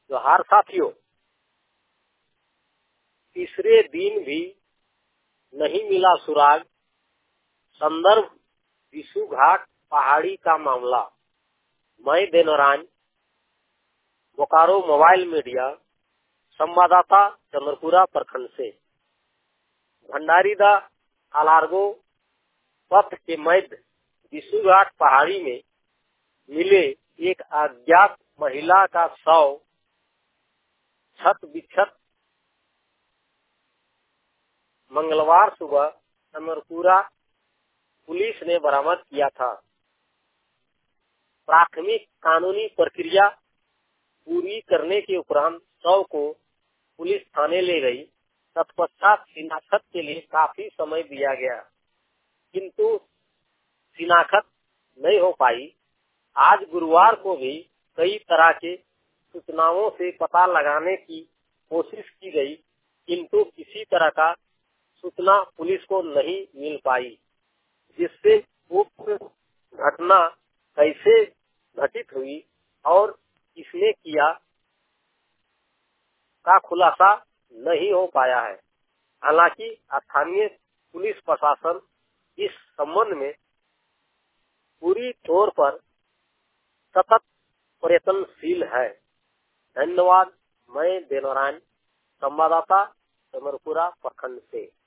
जोहार साथियों, तीसरे दिन भी नहीं मिला सुराग। संदर्भ विशु घाट पहाड़ी का मामला। मैं देनराज, बोकारो मोबाइल मीडिया संवाददाता, चंद्रपुरा प्रखंड से। भंडारीदा अलार्गो पथ के मध्य विशु घाट पहाड़ी में मिले एक अज्ञात महिला का शव छत बिछत मंगलवार सुबह चंद्रपुरा पुलिस ने बरामद किया था। प्राथमिक कानूनी प्रक्रिया पूरी करने के उपरांत शव को पुलिस थाने ले गई। तत्पश्चात शिनाख्त के लिए काफी समय दिया गया, किंतु शिनाख्त नहीं हो पाई। आज गुरुवार को भी कई तरह के सूचनाओं से पता लगाने की कोशिश की गई, किंतु किसी तरह का सूचना पुलिस को नहीं मिल पाई, जिससे उक्त घटना कैसे घटित हुई और किसने किया का खुलासा नहीं हो पाया है। हालांकि स्थानीय पुलिस प्रशासन इस संबंध में पूरी तौर पर सतत प्रयत्नशील है। धन्यवाद। मैं देनराज, संवाददाता, चंद्रपुरा प्रखंड से।